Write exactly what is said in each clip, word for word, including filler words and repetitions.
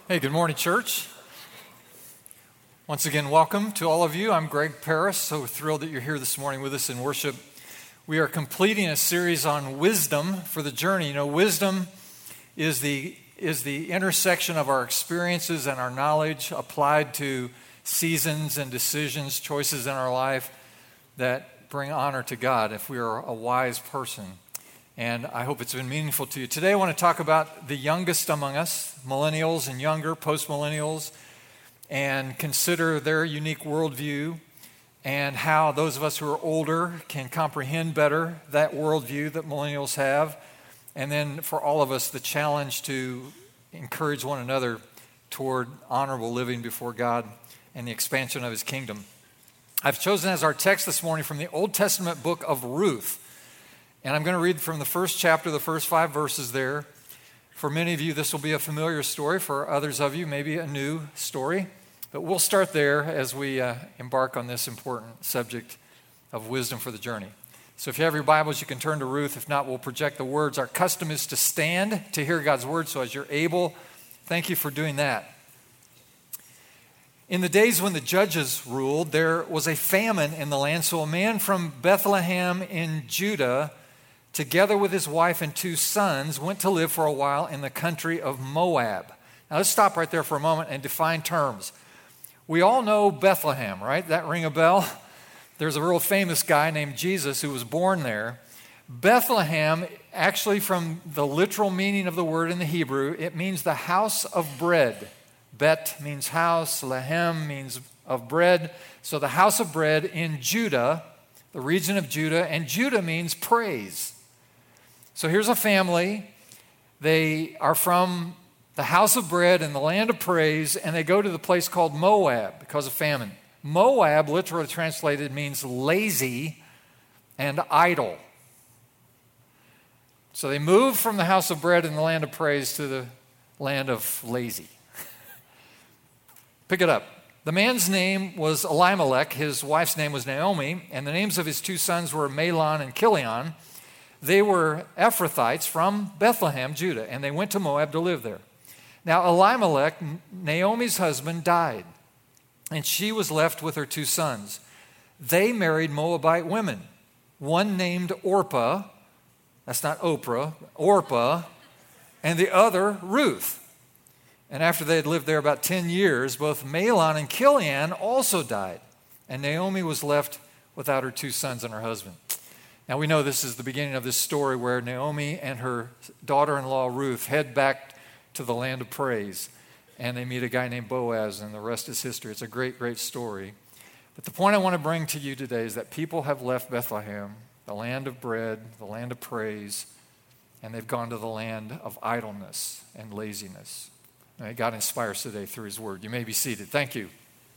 Hey, good morning, church. Once again, welcome to all of you. I'm Greg Paris, so thrilled that you're here this morning with us in worship. We are completing a series on wisdom for the journey. You know, wisdom is the is the intersection of our experiences and our knowledge applied to seasons and decisions, choices in our life that bring honor to God if we are a wise person. And I hope it's been meaningful to you. Today I want to talk about the youngest among us, millennials and younger, post-millennials, and consider their unique worldview and how those of us who are older can comprehend better that worldview that millennials have. And then for all of us, the challenge to encourage one another toward honorable living before God and the expansion of His kingdom. I've chosen as our text this morning from the Old Testament book of Ruth. And I'm going to read from the first chapter, the first five verses there. For many of you, this will be a familiar story. For others of you, maybe a new story. But we'll start there as we uh, embark on this important subject of wisdom for the journey. So if you have your Bibles, you can turn to Ruth. If not, we'll project the words. Our custom is to stand to hear God's word. So as you're able, thank you for doing that. In the days when the judges ruled, there was a famine in the land. So a man from Bethlehem in Judah, together with his wife and two sons, went to live for a while in the country of Moab. Now let's stop right there for a moment and define terms. We all know Bethlehem, right? That ring a bell? There's a real famous guy named Jesus who was born there. Bethlehem, actually from the literal meaning of the word in the Hebrew, it means the house of bread. Bet means house, Lehem means of bread. So the house of bread in Judah, the region of Judah, and Judah means praise. So here's a family. They are from the house of bread and the land of praise, and they go to the place called Moab because of famine. Moab, literally translated, means lazy and idle. So they move from the house of bread and the land of praise to the land of lazy. Pick it up. The man's name was Elimelech, his wife's name was Naomi, and the names of his two sons were Mahlon and Chilion. They were Ephrathites from Bethlehem, Judah, and they went to Moab to live there. Now Elimelech, Naomi's husband, died, and she was left with her two sons. They married Moabite women, one named Orpah, that's not Oprah, Orpah, and the other Ruth. And after they had lived there about ten years, both Mahlon and Chilion also died, and Naomi was left without her two sons and her husband. Now we know this is the beginning of this story where Naomi and her daughter-in-law Ruth head back to the land of praise, and they meet a guy named Boaz, and the rest is history. It's a great, great story. But the point I want to bring to you today is that people have left Bethlehem, the land of bread, the land of praise, and they've gone to the land of idleness and laziness. May God inspire us today through His word. You may be seated. Thank you.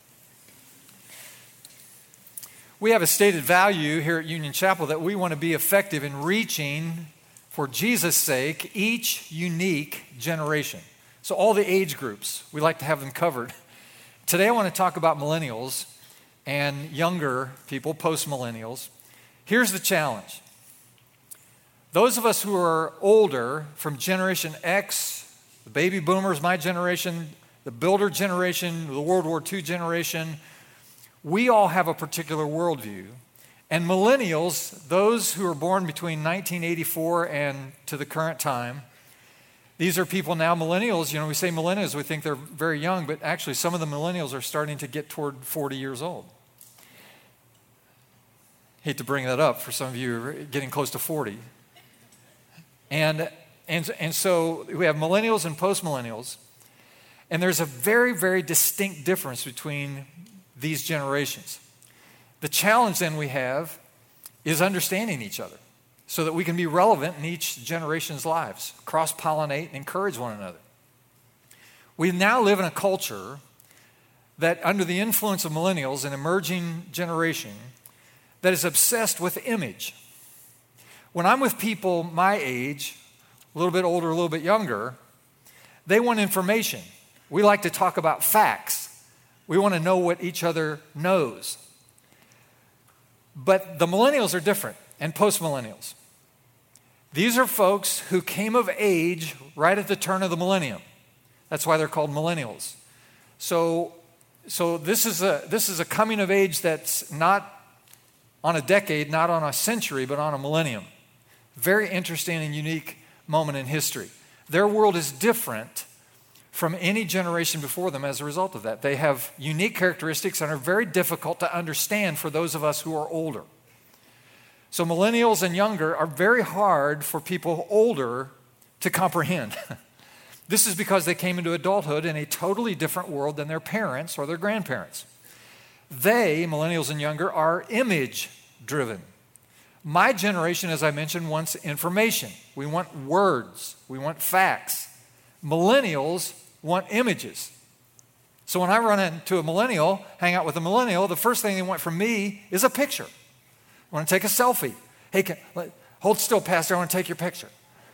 We have a stated value here at Union Chapel that we want to be effective in reaching, for Jesus' sake, each unique generation. So all the age groups, we like to have them covered. Today I want to talk about millennials and younger people, post-millennials. Here's the challenge. Those of us who are older, from Generation X, the baby boomers, my generation, the builder generation, the World War Two generation, we all have a particular worldview. And millennials, those who are born between nineteen eighty-four and to the current time, these are people now, millennials, you know, we say millennials, we think they're very young, but actually some of the millennials are starting to get toward forty years old. Hate to bring that up for some of you who are getting close to forty. And, and, and so we have millennials and post-millennials, and there's a very, very distinct difference between these generations. The challenge then we have is understanding each other so that we can be relevant in each generation's lives, cross-pollinate and encourage one another. We now live in a culture that, under the influence of millennials, an emerging generation, that is obsessed with image. When I'm with people my age, a little bit older, a little bit younger, they want information. We like to talk about facts. We want to know what each other knows. But the millennials are different, and post-millennials. These are folks who came of age right at the turn of the millennium. That's why they're called millennials. So, so this is a this is a coming of age that's not on a decade, not on a century, but on a millennium. Very interesting and unique moment in history. Their world is different from any generation before them as a result of that. They have unique characteristics and are very difficult to understand for those of us who are older. So millennials and younger are very hard for people older to comprehend. This is because they came into adulthood in a totally different world than their parents or their grandparents. They, millennials and younger, are image-driven. My generation, as I mentioned, wants information. We want words. We want facts. Millennials want images. So when I run into a millennial, hang out with a millennial, the first thing they want from me is a picture. I want to take a selfie. Hey, can, let, hold still, Pastor, I want to take your picture.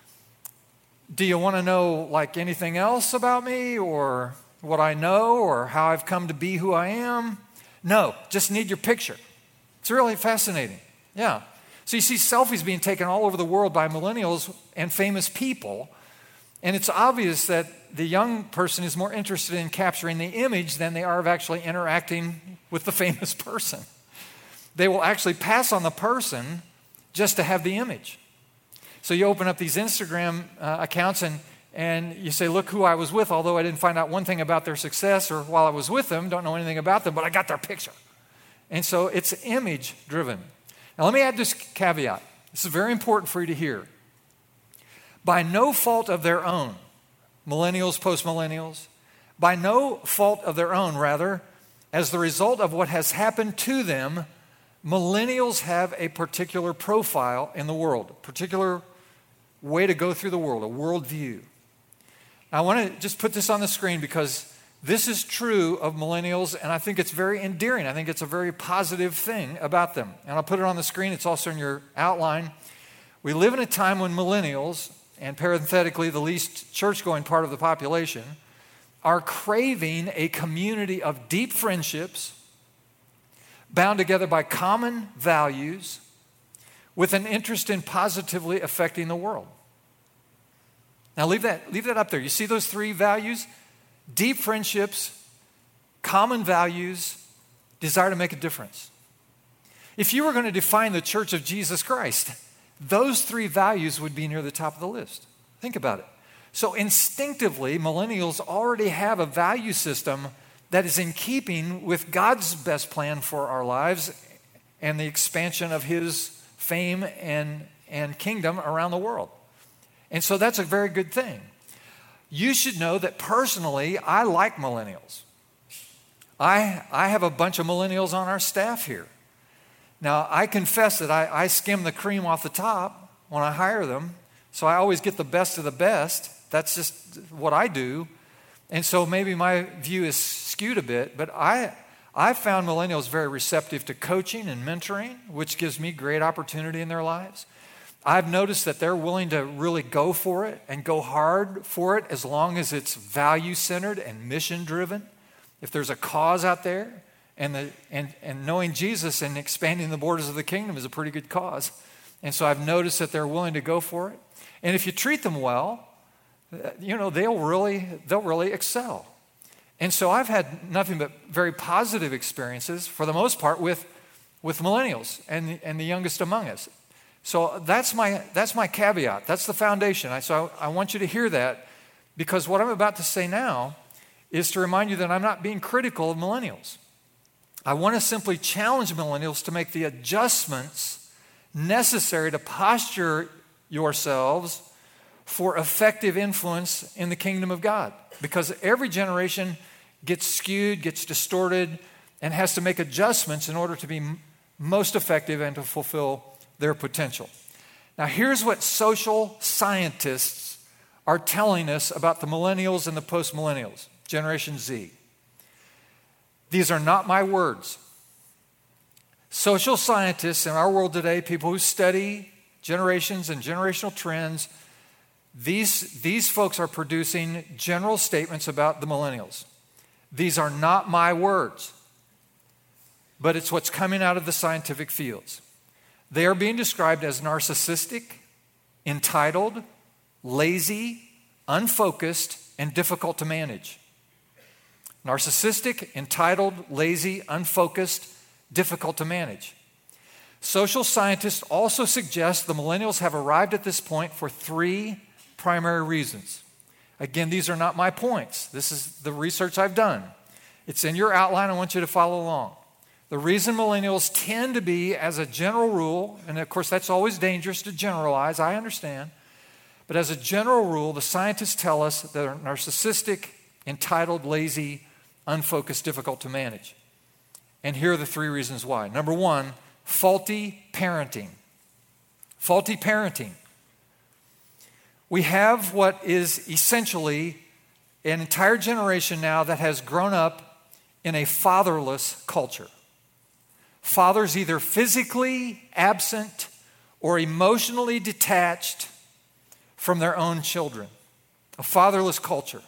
Do you want to know like anything else about me or what I know or how I've come to be who I am? No, just need your picture. It's really fascinating. Yeah. So you see selfies being taken all over the world by millennials and famous people, and it's obvious that the young person is more interested in capturing the image than they are of actually interacting with the famous person. They will actually pass on the person just to have the image. So you open up these Instagram uh, accounts and, and you say, look who I was with, although I didn't find out one thing about their success or while I was with them, don't know anything about them, but I got their picture. And so it's image driven. Now let me add this caveat. This is very important for you to hear. By no fault of their own, millennials, post-millennials, by no fault of their own, rather, as the result of what has happened to them, millennials have a particular profile in the world, a particular way to go through the world, a worldview. Now, I want to just put this on the screen because this is true of millennials, and I think it's very endearing. I think it's a very positive thing about them. And I'll put it on the screen. It's also in your outline. We live in a time when millennials, and parenthetically the least church-going part of the population, are craving a community of deep friendships bound together by common values with an interest in positively affecting the world. Now leave that, leave that up there. You see those three values? Deep friendships, common values, desire to make a difference. If you were going to define the Church of Jesus Christ, those three values would be near the top of the list. Think about it. So instinctively, millennials already have a value system that is in keeping with God's best plan for our lives and the expansion of His fame and, and kingdom around the world. And so that's a very good thing. You should know that personally, I like millennials. I, I have a bunch of millennials on our staff here. Now, I confess that I, I skim the cream off the top when I hire them, so I always get the best of the best. That's just what I do. And so maybe my view is skewed a bit, but I I found millennials very receptive to coaching and mentoring, which gives me great opportunity in their lives. I've noticed that they're willing to really go for it and go hard for it as long as it's value-centered and mission-driven. If there's a cause out there, and, the, and, and knowing Jesus and expanding the borders of the kingdom is a pretty good cause. And so I've noticed that they're willing to go for it. And if you treat them well, you know, they'll really, they'll really excel. And so I've had nothing but very positive experiences, for the most part, with, with millennials and, and the youngest among us. So that's my, that's my caveat. That's the foundation. I, so I, I want you to hear that, because what I'm about to say now is to remind you that I'm not being critical of millennials. I want to simply challenge millennials to make the adjustments necessary to posture yourselves for effective influence in the kingdom of God. Because every generation gets skewed, gets distorted, and has to make adjustments in order to be m- most effective and to fulfill their potential. Now, here's what social scientists are telling us about the millennials and the post-millennials, Generation Z. These are not my words. Social scientists in our world today, people who study generations and generational trends, these, these folks are producing general statements about the millennials. These are not my words, but it's what's coming out of the scientific fields. They are being described as narcissistic, entitled, lazy, unfocused, and difficult to manage. Narcissistic, entitled, lazy, unfocused, difficult to manage. Social scientists also suggest the millennials have arrived at this point for three primary reasons. Again, these are not my points. This is the research I've done. It's in your outline. I want you to follow along. The reason millennials tend to be, as a general rule, and of course that's always dangerous to generalize, I understand, but as a general rule, the scientists tell us that they're narcissistic, entitled, lazy, unfocused, difficult to manage. And here are the three reasons why. Number one, faulty parenting. Faulty parenting. We have what is essentially an entire generation now that has grown up in a fatherless culture. Fathers either physically absent or emotionally detached from their own children. A fatherless culture.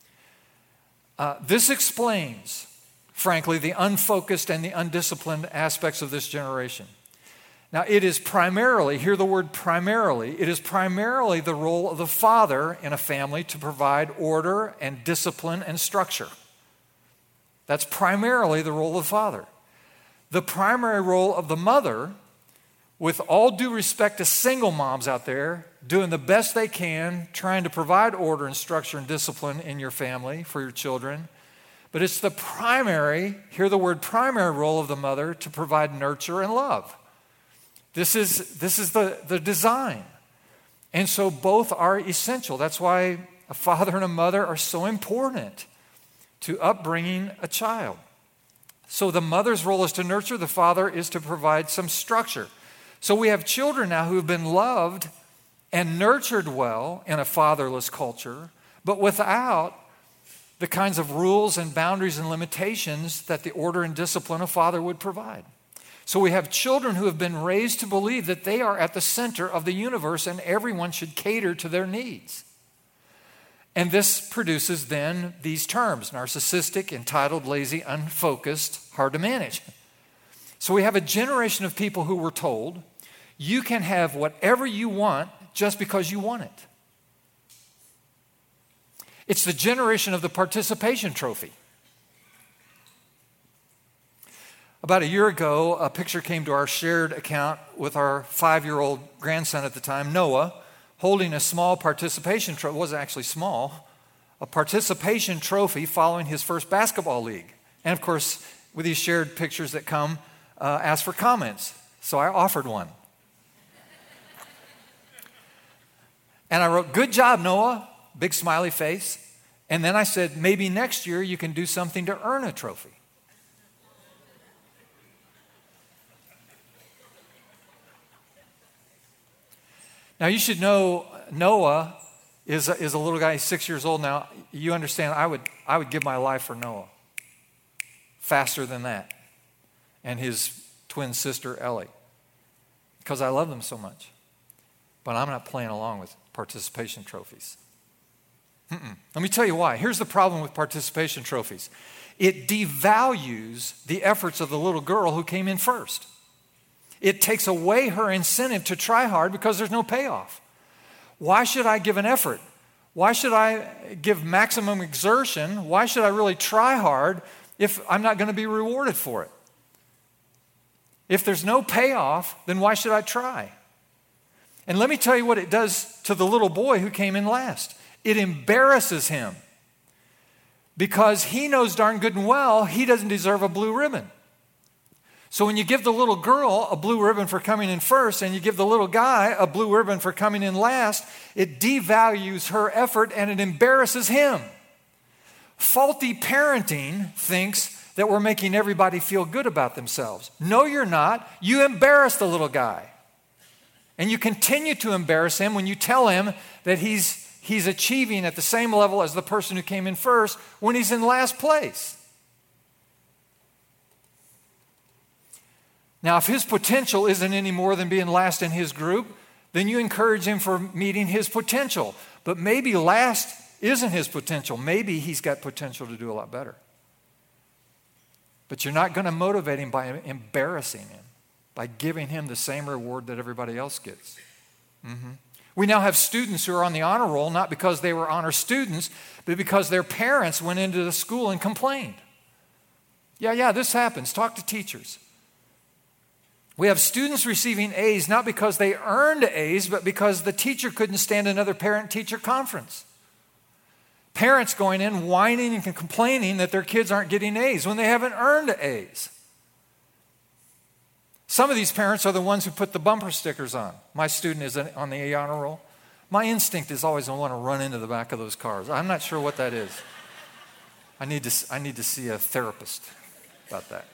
Uh, this explains, frankly, the unfocused and the undisciplined aspects of this generation. Now, it is primarily, hear the word primarily, it is primarily the role of the father in a family to provide order and discipline and structure. That's primarily the role of the father. The primary role of the mother, with all due respect to single moms out there, doing the best they can, trying to provide order and structure and discipline in your family for your children. But it's the primary, hear the word primary role of the mother to provide nurture and love. This is, this is the, the design. And so both are essential. That's why a father and a mother are so important to upbringing a child. So the mother's role is to nurture, the father is to provide some structure. So we have children now who have been loved and nurtured well in a fatherless culture, but without the kinds of rules and boundaries and limitations that the order and discipline a father would provide. So we have children who have been raised to believe that they are at the center of the universe and everyone should cater to their needs. And this produces then these terms: narcissistic, entitled, lazy, unfocused, hard to manage. So we have a generation of people who were told, you can have whatever you want just because you want it. It's the generation of the participation trophy. About a year ago, a picture came to our shared account with our five-year-old grandson at the time, Noah, holding a small participation trophy. It wasn't actually small. A participation trophy following his first basketball league. And of course, with these shared pictures that come, uh, ask for comments. So I offered one. And I wrote, "Good job, Noah," big smiley face. And then I said, maybe next year you can do something to earn a trophy. Now you should know Noah is a, is a little guy, he's six years old now. You understand, I would, I would give my life for Noah. Faster than that. And his twin sister, Ellie. Because I love them so much. But I'm not playing along with participation trophies. Mm-mm. Let me tell you why. Here's the problem with participation trophies. It devalues the efforts of the little girl who came in first. It takes away her incentive to try hard because there's no payoff. Why should I give an effort? Why should I give maximum exertion? Why should I really try hard if I'm not going to be rewarded for it? If there's no payoff, then why should I try? And let me tell you what it does to the little boy who came in last. It embarrasses him because he knows darn good and well he doesn't deserve a blue ribbon. So when you give the little girl a blue ribbon for coming in first and you give the little guy a blue ribbon for coming in last, it devalues her effort and it embarrasses him. Faulty parenting thinks that we're making everybody feel good about themselves. No, you're not. You embarrass the little guy. And you continue to embarrass him when you tell him that he's, he's achieving at the same level as the person who came in first when he's in last place. Now, if his potential isn't any more than being last in his group, then you encourage him for meeting his potential. But maybe last isn't his potential. Maybe he's got potential to do a lot better. But you're not going to motivate him by embarrassing him, by giving him the same reward that everybody else gets. Mm-hmm. We now have students who are on the honor roll, not because they were honor students, but because their parents went into the school and complained. Yeah, yeah, this happens. Talk to teachers. We have students receiving A's not because they earned A's, but because the teacher couldn't stand another parent-teacher conference. Parents going in whining and complaining that their kids aren't getting A's when they haven't earned A's. Some of these parents are the ones who put the bumper stickers on. My student is on the A honor roll. My instinct is always I want to run into the back of those cars. I'm not sure what that is. I need to, I need to see a therapist about that.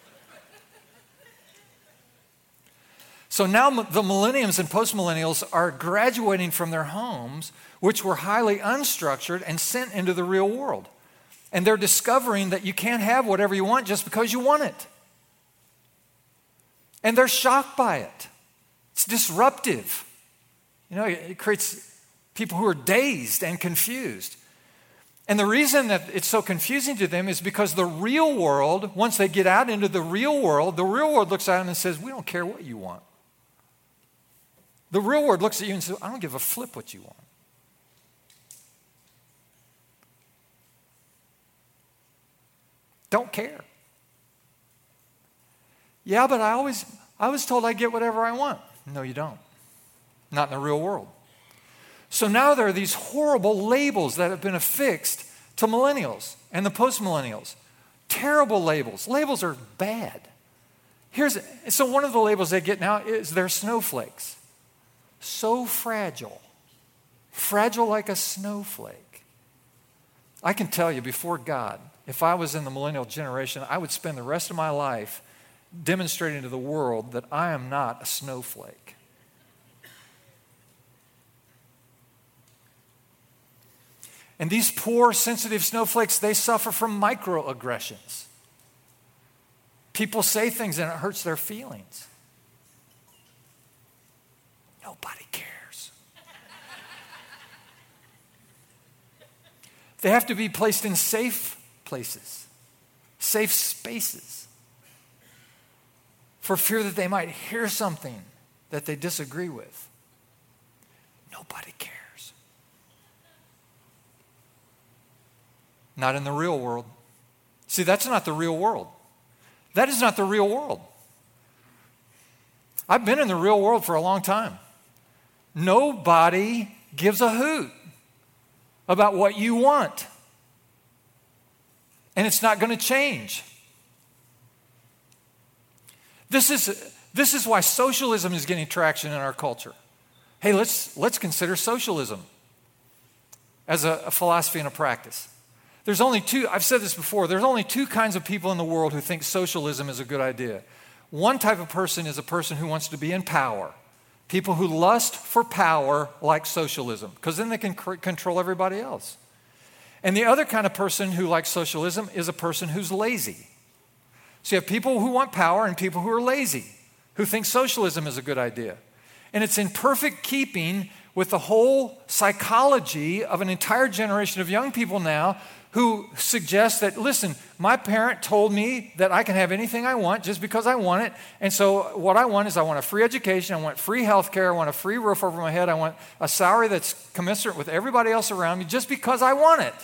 So now the millenniums and postmillennials are graduating from their homes, which were highly unstructured, and sent into the real world. And they're discovering that you can't have whatever you want just because you want it. And they're shocked by it. It's disruptive. You know, it creates people who are dazed and confused. And the reason that it's so confusing to them is because the real world, once they get out into the real world, the real world looks at them and says, we don't care what you want. The real world looks at you and says, I don't give a flip what you want. Don't care. Yeah, but I always, I was told I get whatever I want. No, you don't. Not in the real world. So now there are these horrible labels that have been affixed to millennials and the postmillennials. Terrible labels. Labels are bad. Here's so one of the labels they get now is they're snowflakes. So fragile. Fragile like a snowflake. I can tell you before God, if I was in the millennial generation, I would spend the rest of my life demonstrating to the world that I am not a snowflake. And these poor, sensitive snowflakes, they suffer from microaggressions. People say things and it hurts their feelings. Nobody cares. They have to be placed in safe places, safe spaces, for fear that they might hear something that they disagree with. Nobody cares. Not in the real world. See, that's not the real world. That is not the real world. I've been in the real world for a long time. Nobody gives a hoot about what you want. And it's not going to change. This is, this is why socialism is getting traction in our culture. Hey, let's, let's consider socialism as a, a philosophy and a practice. There's only two, I've said this before, there's only two kinds of people in the world who think socialism is a good idea. One type of person is a person who wants to be in power. People who lust for power like socialism, because then they can c- control everybody else. And the other kind of person who likes socialism is a person who's lazy. So you have people who want power and people who are lazy, who think socialism is a good idea. And it's in perfect keeping with the whole psychology of an entire generation of young people now who suggest that, listen, my parent told me that I can have anything I want just because I want it. And so what I want is I want a free education, I want free health care, I want a free roof over my head, I want a salary that's commensurate with everybody else around me just because I want it.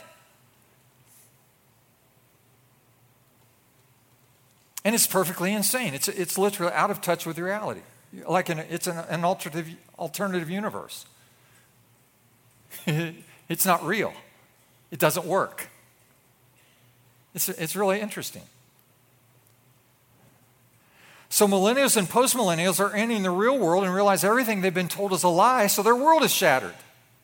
And it's perfectly insane. It's, it's literally out of touch with reality. Like an, it's an, an alternative, alternative universe. It's not real. It doesn't work. It's, it's really interesting. So millennials and postmillennials are entering the real world and realize everything they've been told is a lie, so their world is shattered.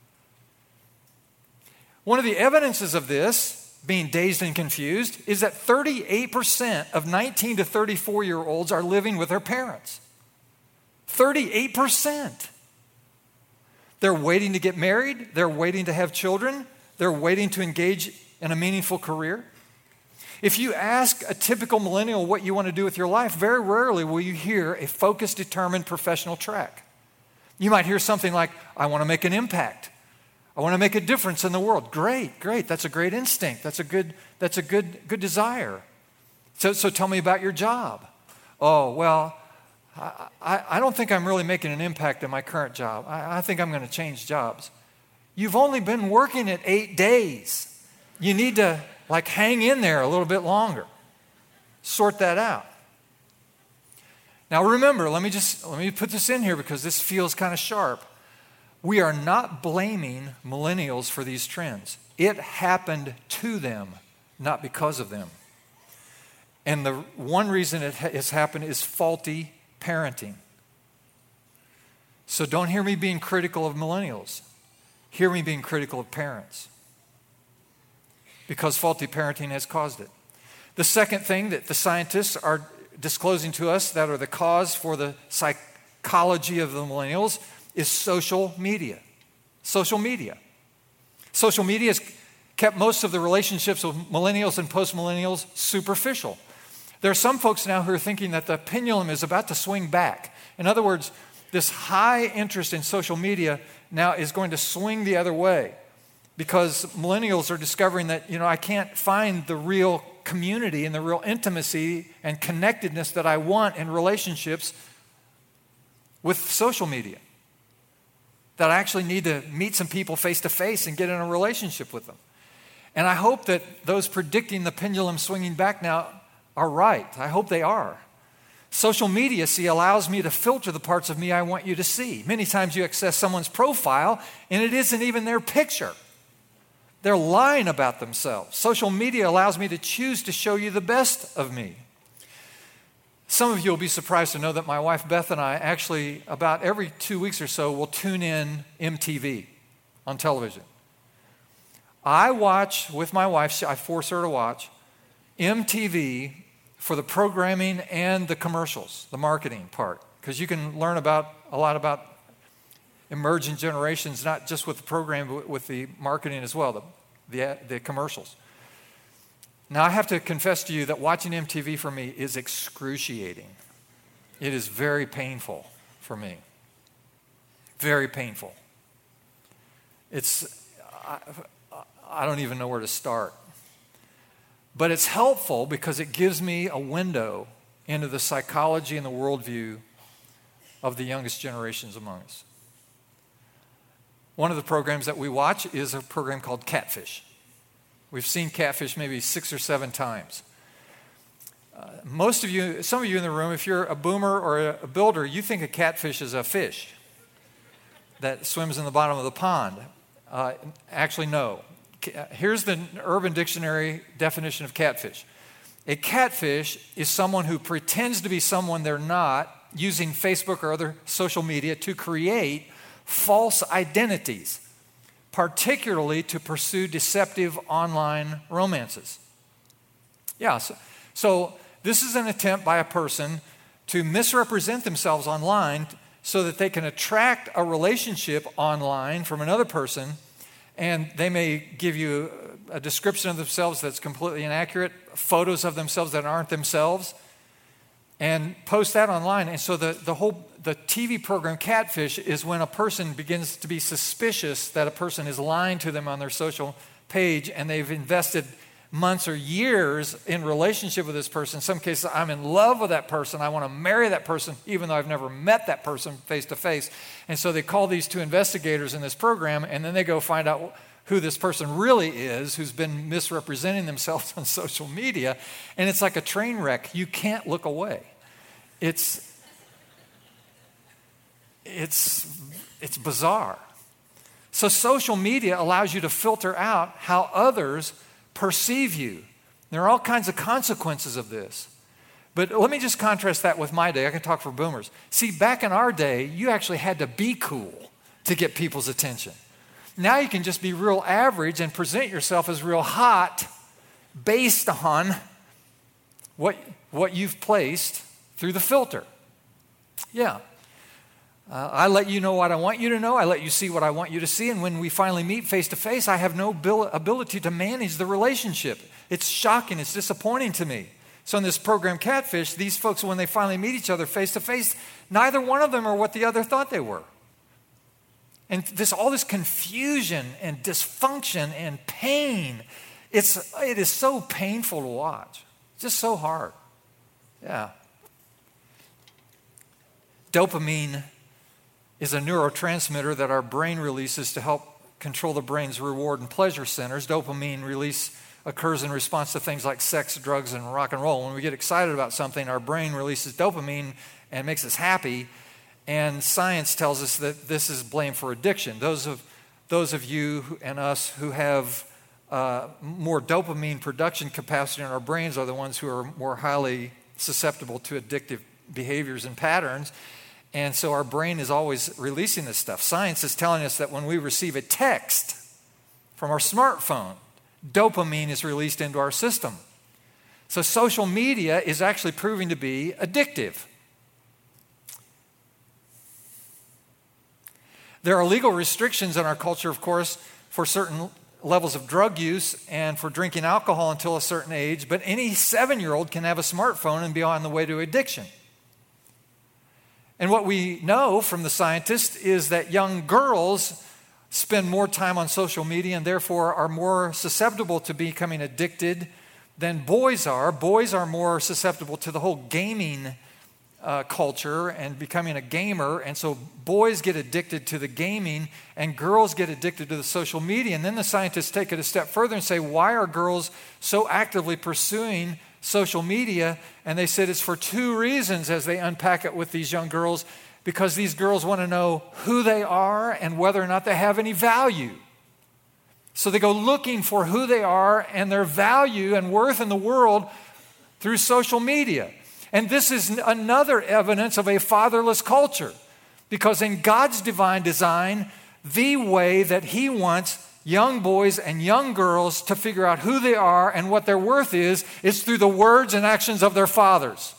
One of the evidences of this, being dazed and confused, is that thirty-eight percent of nineteen to thirty-four-year-olds are living with their parents. thirty-eight percent. They're waiting to get married. They're waiting to have children. They're waiting to engage in a meaningful career. If you ask a typical millennial what you want to do with your life, very rarely will you hear a focused, determined professional track. You might hear something like, I want to make an impact. I want to make a difference in the world. Great, great. That's a great instinct. That's a good, that's a good, good desire. So, so tell me about your job. Oh, well, I, I, I don't think I'm really making an impact in my current job. I, I think I'm going to change jobs. You've only been working it eight days. You need to like hang in there a little bit longer. Sort that out. Now remember, let me just let me put this in here because this feels kind of sharp. We are not blaming millennials for these trends. It happened to them, not because of them. And the one reason it has happened is faulty parenting. So don't hear me being critical of millennials. Hear me being critical of parents. Because faulty parenting has caused it. The second thing that the scientists are disclosing to us that are the cause for the psychology of the millennials is social media. Social media. Social media has kept most of the relationships with millennials and post-millennials superficial. There are some folks now who are thinking that the pendulum is about to swing back. In other words, this high interest in social media now is going to swing the other way because millennials are discovering that, you know, I can't find the real community and the real intimacy and connectedness that I want in relationships with social media. That I actually need to meet some people face to face and get in a relationship with them. And I hope that those predicting the pendulum swinging back now are right. I hope they are. Social media, see, allows me to filter the parts of me I want you to see. Many times you access someone's profile and it isn't even their picture. They're lying about themselves. Social media allows me to choose to show you the best of me. Some of you will be surprised to know that my wife Beth and I actually, about every two weeks or so, will tune in M T V on television. I watch with my wife, I force her to watch, M T V for the programming and the commercials, the marketing part, because you can learn about a lot about emerging generations, not just with the program, but with the marketing as well, the, the, the commercials. Now, I have to confess to you that watching M T V for me is excruciating. It is very painful for me. Very painful. It's, I, I don't even know where to start. But it's helpful because it gives me a window into the psychology and the worldview of the youngest generations among us. One of the programs that we watch is a program called Catfish. We've seen Catfish maybe six or seven times. Uh, most of you, some of you in the room, if you're a boomer or a, a builder, you think a catfish is a fish that swims in the bottom of the pond. Uh, actually, no. Here's the Urban Dictionary definition of catfish. A catfish is someone who pretends to be someone they're not, using Facebook or other social media to create false identities, particularly to pursue deceptive online romances. Yeah, so, so this is an attempt by a person to misrepresent themselves online so that they can attract a relationship online from another person, and they may give you a description of themselves that's completely inaccurate, photos of themselves that aren't themselves, and post that online. And so the, the whole the T V program Catfish is when a person begins to be suspicious that a person is lying to them on their social page, and they've invested months or years in relationship with this person. In some cases, I'm in love with that person. I want to marry that person, even though I've never met that person face to face. And so they call these two investigators in this program, and then they go find out who this person really is, who's been misrepresenting themselves on social media. And it's like a train wreck. You can't look away. It's It's, it's bizarre. So social media allows you to filter out how others perceive you. There are all kinds of consequences of this. But let me just contrast that with my day. I can talk for boomers. See, back in our day, you actually had to be cool to get people's attention. Now you can just be real average and present yourself as real hot based on what, what you've placed through the filter. Yeah. Uh, I let you know what I want you to know. I let you see what I want you to see. And when we finally meet face to face, I have no bil- ability to manage the relationship. It's shocking. It's disappointing to me. So in this program, Catfish, these folks, when they finally meet each other face to face, neither one of them are what the other thought they were. And this, all this confusion and dysfunction and pain, it's, it is so painful to watch. It's just so hard. Yeah. Dopamine is a neurotransmitter that our brain releases to help control the brain's reward and pleasure centers. Dopamine release occurs in response to things like sex, drugs, and rock and roll. When we get excited about something, our brain releases dopamine and makes us happy. And science tells us that this is blamed for addiction. Those of those of you and us who have uh, more dopamine production capacity in our brains are the ones who are more highly susceptible to addictive behaviors and patterns. And so our brain is always releasing this stuff. Science is telling us that when we receive a text from our smartphone, dopamine is released into our system. So social media is actually proving to be addictive. There are legal restrictions in our culture, of course, for certain levels of drug use and for drinking alcohol until a certain age, but any seven-year-old can have a smartphone and be on the way to addiction. And what we know from the scientists is that young girls spend more time on social media and therefore are more susceptible to becoming addicted than boys are. Boys are more susceptible to the whole gaming uh, culture and becoming a gamer, and so boys get addicted to the gaming and girls get addicted to the social media. And then the scientists take it a step further and say, why are girls so actively pursuing social media? And they said it's for two reasons as they unpack it with these young girls, because these girls want to know who they are and whether or not they have any value. So they go looking for who they are and their value and worth in the world through social media. And this is another evidence of a fatherless culture, because in God's divine design, the way that He wants young boys and young girls to figure out who they are and what their worth is, is through the words and actions of their fathers.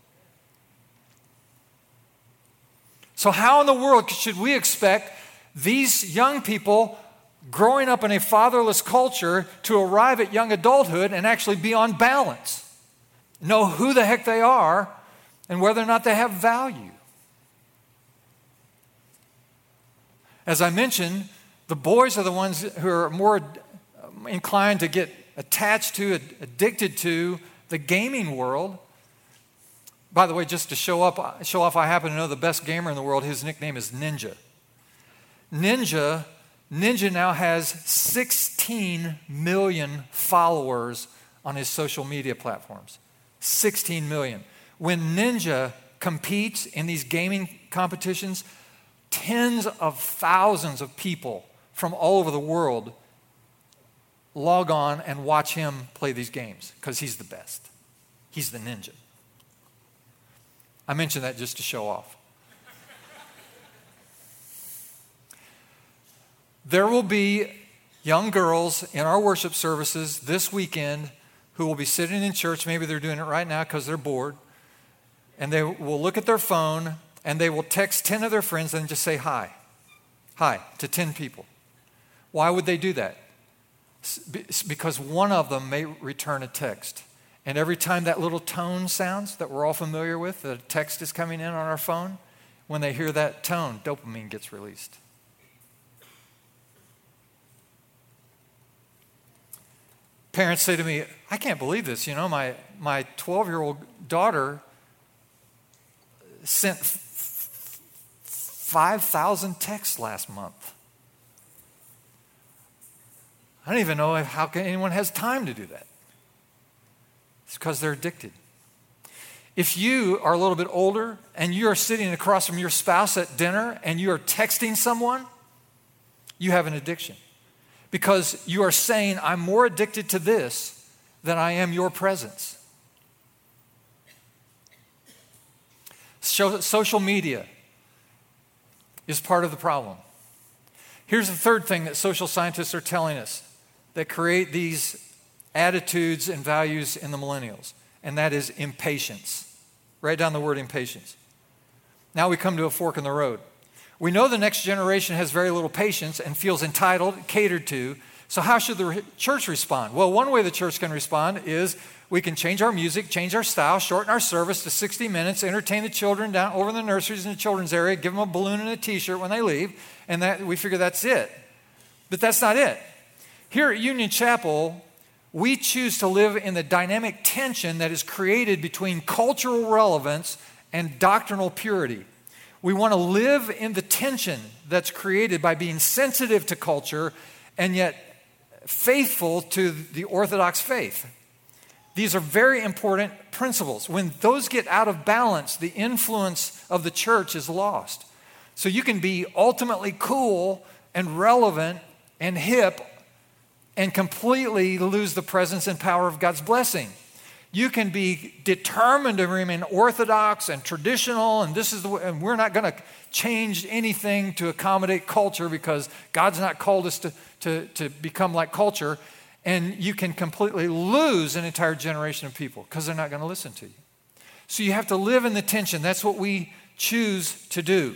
So how in the world should we expect these young people growing up in a fatherless culture to arrive at young adulthood and actually be on balance, know who the heck they are, and whether or not they have value? As I mentioned, the boys are the ones who are more inclined to get attached to, addicted to the gaming world. By the way, just to show up, show off, I happen to know the best gamer in the world. His nickname is Ninja. Ninja, Ninja now has sixteen million followers on his social media platforms. sixteen million. When Ninja competes in these gaming competitions, tens of thousands of people from all over the world log on and watch him play these games because he's the best. He's the ninja. I mention that just to show off. There will be young girls in our worship services this weekend who will be sitting in church. Maybe they're doing it right now because they're bored. And they will look at their phone and they will text ten of their friends and just say hi. Hi to ten people. Why would they do that? Because one of them may return a text. And every time that little tone sounds that we're all familiar with, the text is coming in on our phone, when they hear that tone, dopamine gets released. Parents say to me, I can't believe this. You know, my my twelve-year-old daughter sent five thousand texts last month. I don't even know if, how anyone has time to do that. It's because they're addicted. If you are a little bit older and you are sitting across from your spouse at dinner and you are texting someone, you have an addiction. Because you are saying, I'm more addicted to this than I am your presence. So, social media is part of the problem. Here's the third thing that social scientists are telling us that create these attitudes and values in the millennials, and that is impatience. Write down the word impatience. Now we come to a fork in the road. We know the next generation has very little patience and feels entitled, catered to. So how should the church respond? Well, one way the church can respond is we can change our music, change our style, shorten our service to sixty minutes, entertain the children down over in the nurseries in the children's area, give them a balloon and a t-shirt when they leave, and that we figure that's it. But that's not it. Here at Union Chapel, we choose to live in the dynamic tension that is created between cultural relevance and doctrinal purity. We want to live in the tension that's created by being sensitive to culture and yet faithful to the Orthodox faith. These are very important principles. When those get out of balance, the influence of the church is lost. So you can be ultimately cool and relevant and hip and completely lose the presence and power of God's blessing. You can be determined to remain orthodox and traditional, and this is the way, and we're not going to change anything to accommodate culture because God's not called us to, to, to become like culture. And you can completely lose an entire generation of people because they're not going to listen to you. So you have to live in the tension. That's what we choose to do.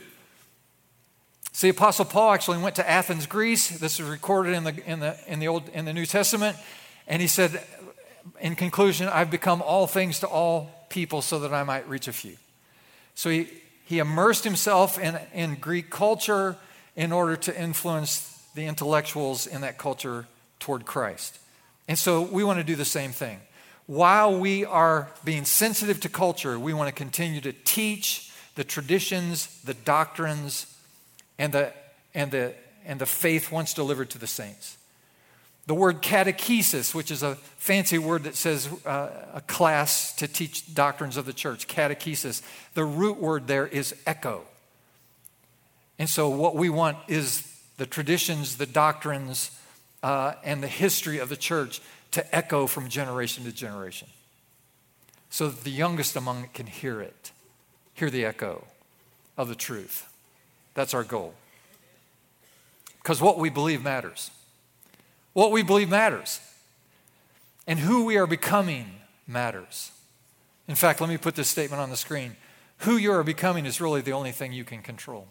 See, Apostle Paul actually went to Athens, Greece. This is recorded in the in the in the old in the New Testament, and he said, in conclusion, I've become all things to all people so that I might reach a few. So he he immersed himself in in Greek culture in order to influence the intellectuals in that culture toward Christ. And so we want to do the same thing. While we are being sensitive to culture, we want to continue to teach the traditions, the doctrines, and the and the and the faith once delivered to the saints. The word catechesis, which is a fancy word that says uh, a class to teach doctrines of the church, catechesis, the root word there is echo. And so what we want is the traditions, the doctrines, uh, and the history of the church to echo from generation to generation, so that the youngest among it can hear it, hear the echo of the truth. That's our goal. Because what we believe matters. What we believe matters. And who we are becoming matters. In fact, let me put this statement on the screen. Who you are becoming is really the only thing you can control.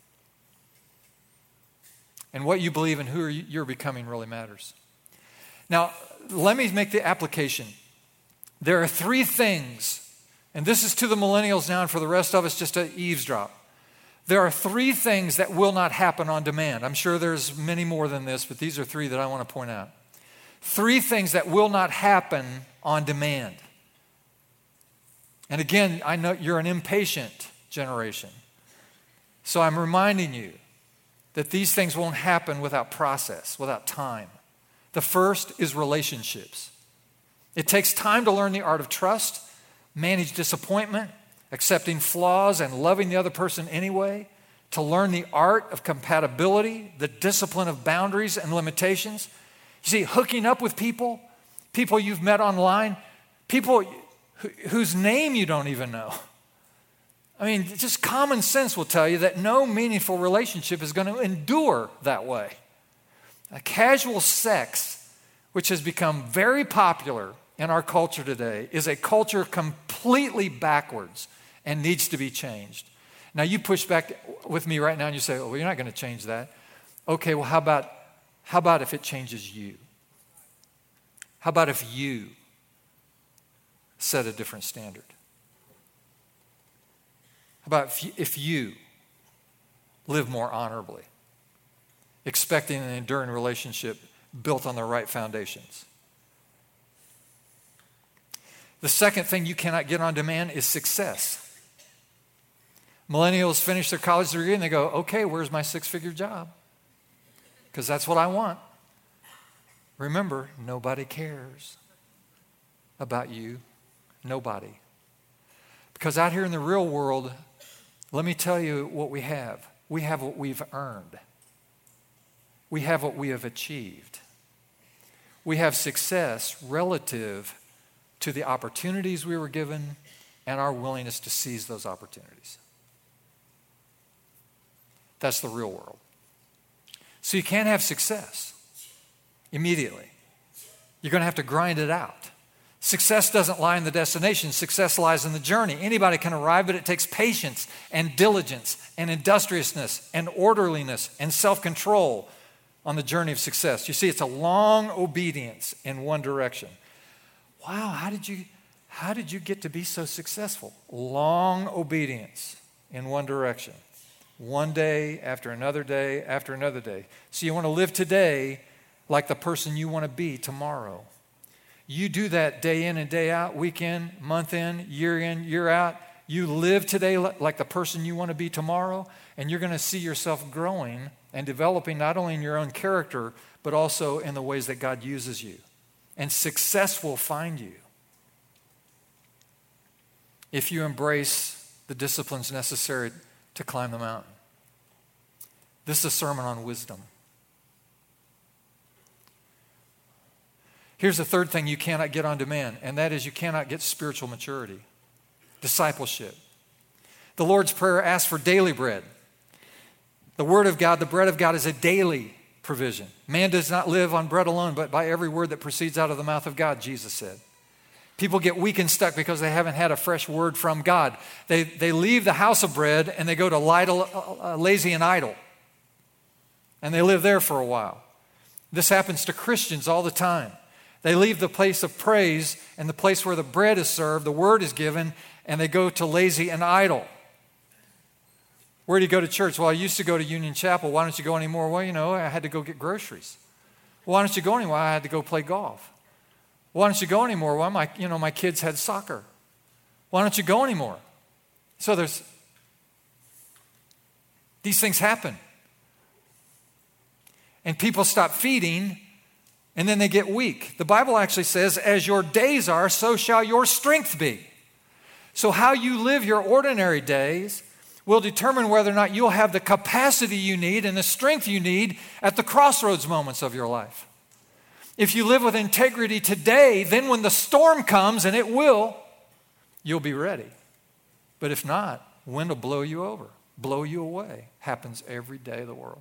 And what you believe and who you're becoming really matters. Now, let me make the application. There are three things, and this is to the millennials now, and for the rest of us, just to eavesdrop. There are three things that will not happen on demand. I'm sure there's many more than this, but these are three that I want to point out. Three things that will not happen on demand. And again, I know you're an impatient generation. So I'm reminding you that these things won't happen without process, without time. The first is relationships. It takes time to learn the art of trust, manage disappointment, accepting flaws and loving the other person anyway, to learn the art of compatibility, the discipline of boundaries and limitations. You see, hooking up with people, people you've met online, people wh- whose name you don't even know. I mean, just common sense will tell you that no meaningful relationship is going to endure that way. A casual sex, which has become very popular in our culture today, is a culture completely backwards and needs to be changed. Now, you push back with me right now and you say, oh, well, you're not going to change that. Okay, well, how about, how about if it changes you? How about if you set a different standard? How about if you, if you live more honorably, expecting an enduring relationship built on the right foundations? The second thing you cannot get on demand is success. Millennials finish their college degree and they go, okay, where's my six-figure job? Because that's what I want. Remember, nobody cares about you. Nobody. Because out here in the real world, let me tell you what we have. We have what we've earned. We have what we have achieved. We have success relative to the opportunities we were given and our willingness to seize those opportunities. That's the real world. So you can't have success immediately. You're going to have to grind it out. Success doesn't lie in the destination. Success lies in the journey. Anybody can arrive, but it takes patience and diligence and industriousness and orderliness and self-control on the journey of success. You see, it's a long obedience in one direction. Wow, how did you, how did you get to be so successful? Long obedience in one direction. One day after another day after another day. So you want to live today like the person you want to be tomorrow. You do that day in and day out, week in, month in, year in, year out, You live today like the person you want to be tomorrow, and you're going to see yourself growing and developing not only in your own character, but also in the ways that God uses you. And success will find you if you embrace the disciplines necessary to climb the mountain. This is a sermon on wisdom. Here's the third thing you cannot get on demand, and that is you cannot get spiritual maturity, discipleship. The Lord's Prayer asks for daily bread. The Word of God, the bread of God, is a daily provision. Man does not live on bread alone, but by every word that proceeds out of the mouth of God, Jesus said. People get weak and stuck because they haven't had a fresh word from God. They, they leave the house of bread and they go to lidle, uh, lazy and idle. And they live there for a while. This happens to Christians all the time. They leave the place of praise and the place where the bread is served, the word is given, and they go to lazy and idle. Where do you go to church? Well, I used to go to Union Chapel. Why don't you go anymore? Well, you know, I had to go get groceries. Why don't you go anymore? I had to go play golf. Why don't you go anymore? Well, my, you know, my kids had soccer. Why don't you go anymore? So there's, these things happen. And people stop feeding, and then they get weak. The Bible actually says, as your days are, so shall your strength be. So how you live your ordinary days will determine whether or not you'll have the capacity you need and the strength you need at the crossroads moments of your life. If you live with integrity today, then when the storm comes, and it will, you'll be ready. But if not, wind will blow you over, blow you away. Happens every day of the world.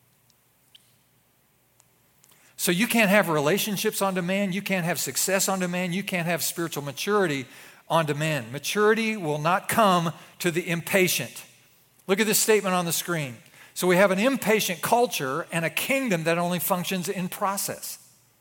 So you can't have relationships on demand. You can't have success on demand. You can't have spiritual maturity on demand. Maturity will not come to the impatient. Look at this statement on the screen. So we have an impatient culture and a kingdom that only functions in process.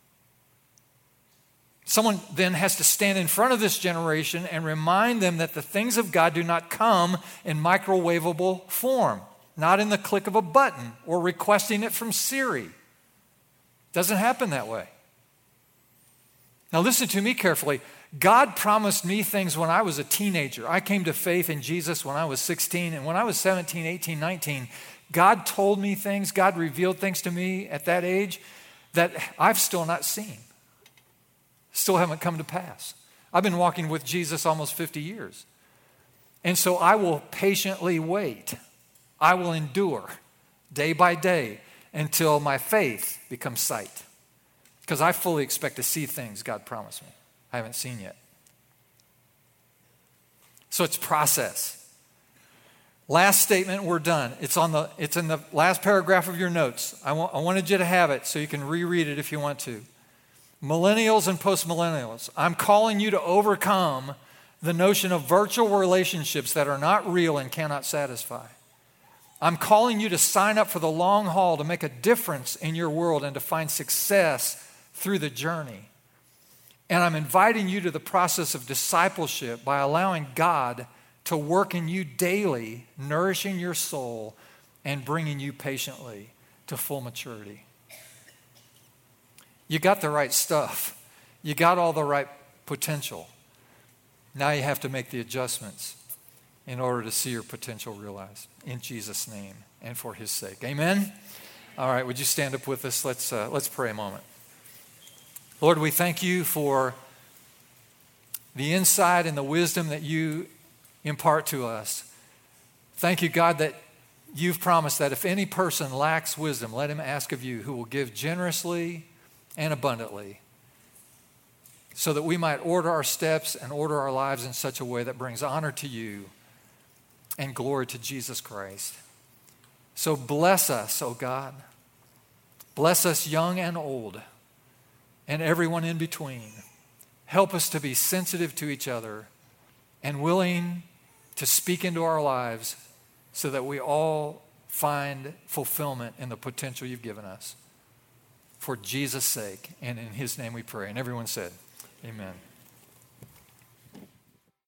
Someone then has to stand in front of this generation and remind them that the things of God do not come in microwavable form, not in the click of a button or requesting it from Siri. Doesn't happen that way. Now listen to me carefully. God promised me things when I was a teenager. I came to faith in Jesus when I was sixteen, and when I was seventeen, eighteen, nineteen, God told me things, God revealed things to me at that age that I've still not seen. Still haven't come to pass. I've been walking with Jesus almost fifty years. And so I will patiently wait. I will endure day by day until my faith becomes sight. Because I fully expect to see things God promised me. I haven't seen yet. So it's process. Last statement, we're done. It's on the. It's in the last paragraph of your notes. I, want, I wanted you to have it so you can reread it if you want to. Millennials and postmillennials, I'm calling you to overcome the notion of virtual relationships that are not real and cannot satisfy. I'm calling you to sign up for the long haul, to make a difference in your world and to find success through the journey. And I'm inviting you to the process of discipleship by allowing God to work in you daily, nourishing your soul and bringing you patiently to full maturity. You got the right stuff. You got all the right potential. Now you have to make the adjustments in order to see your potential realized. In Jesus' name and for his sake. Amen? All right, would you stand up with us? Let's, uh, let's pray a moment. Lord, we thank you for the insight and the wisdom that you impart to us. Thank you, God, that you've promised that if any person lacks wisdom, let him ask of you, who will give generously and abundantly, so that we might order our steps and order our lives in such a way that brings honor to you and glory to Jesus Christ. So bless us, oh God. Bless us young and old and everyone in between. Help us to be sensitive to each other and willing to speak into our lives so that we all find fulfillment in the potential you've given us. For Jesus' sake, and in his name we pray. And everyone said, amen.